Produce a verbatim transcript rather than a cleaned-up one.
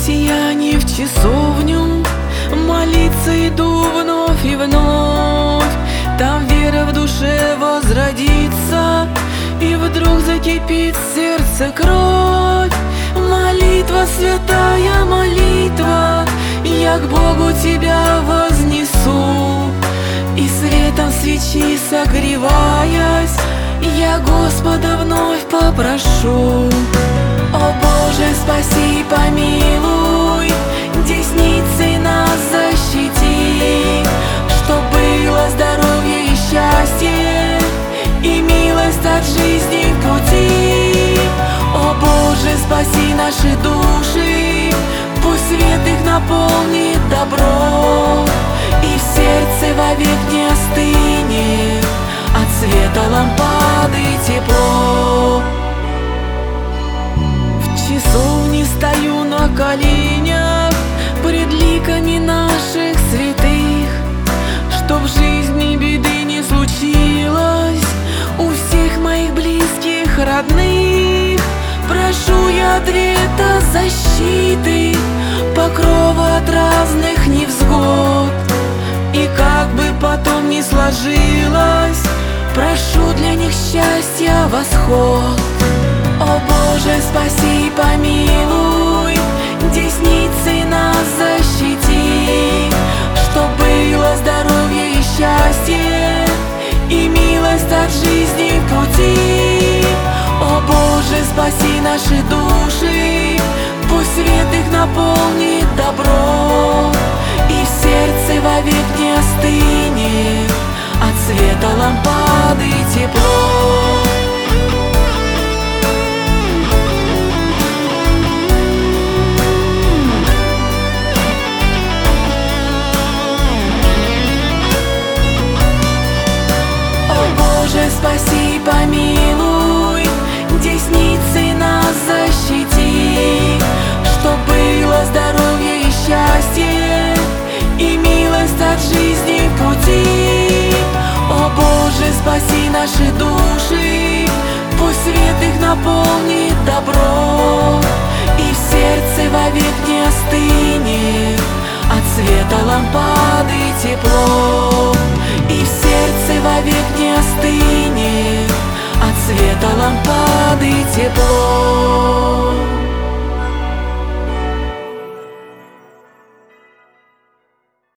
россияне в часовню молиться иду вновь и вновь. Там вера в душе возродится, и вдруг закипит в сердце кровь. Молитва, святая молитва, я к Богу тебя вознесу, и светом свечи согреваясь, я Господа вновь попрошу. О Боже, спаси, помилуй, десницей нас защити, чтоб было здоровье и счастье, и милость от жизни в пути. О Боже, спаси наши души, пусть свет их наполнит добро, и в сердце вовек не остынет от света лампады тепло. В часовне стою на коленях пред ликами наших святых, чтоб в жизни беды не случилось у всех моих близких, родных. Прошу я ответа, защиты, покрова от разных невзгод, и как бы потом ни сложилось, прошу для них счастья восход. О Боже, спаси, помилуй, десницей нас защити, чтоб было здоровье и счастье, и милость от жизни в пути. О Боже, спаси наши души, пусть свет их наполнит добро, и в сердце вовек не остынет от света лампады тепло. Спаси, помилуй, десницей нас защити, чтоб было здоровье и счастье, и милость от жизни в пути. О Боже, спаси наши души, пусть свет их наполнит добро,